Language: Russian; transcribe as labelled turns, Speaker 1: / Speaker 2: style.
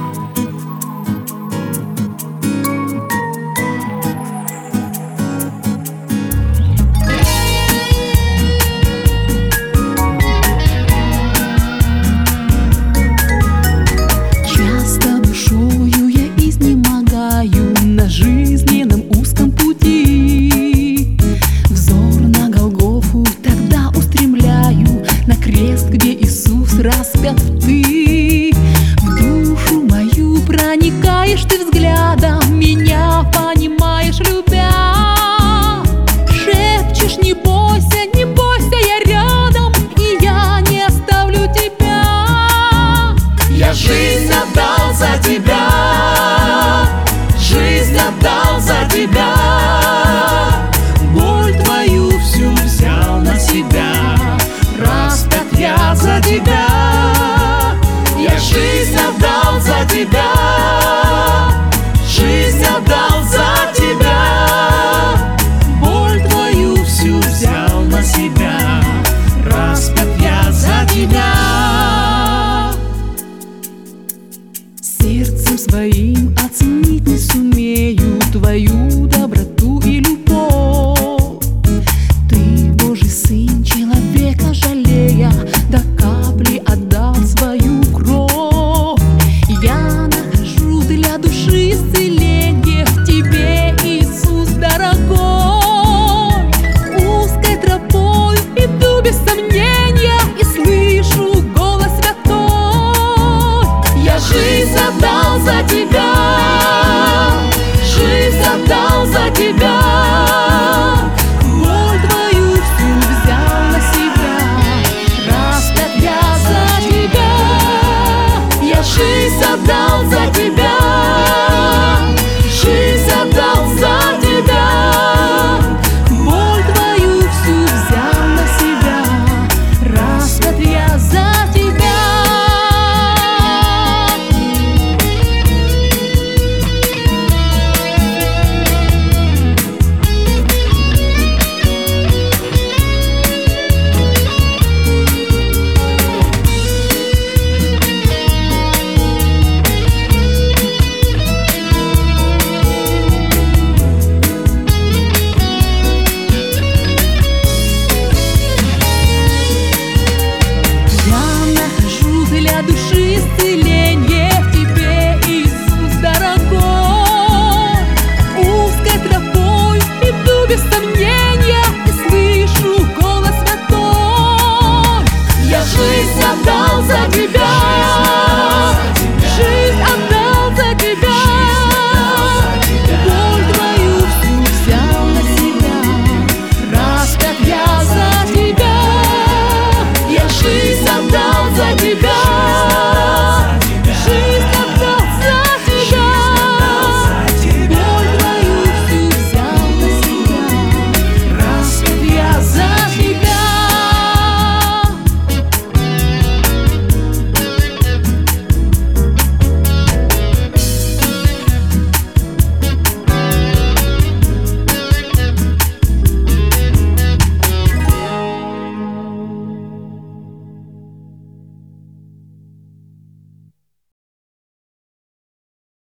Speaker 1: Жизненном узком пути взор на Голгофу тогда устремляю, на крест, где Иисус распят ты. В душу мою проникаешь ты взглядом, меня понимаешь, любя. Шепчешь: не бойся, не бойся, я рядом, и я не оставлю тебя.
Speaker 2: Я жизнь отдал за тебя, жизнь отдал за тебя, боль твою всю взял на себя, распят я за тебя. Я жизнь отдал за тебя, жизнь отдал за тебя, боль твою всю взял на себя, распят я за тебя.
Speaker 1: Сердцем своим оценить не сумею твою доброту и любовь. Ты, Божий Сын, человека жалея, до капли отдал свою кровь. Я нахожу для души исцеление в тебе, Иисус дорогой. Узкой тропой иду без сомнения и слышу голос святой.
Speaker 2: Я жизнь отдал за тебя,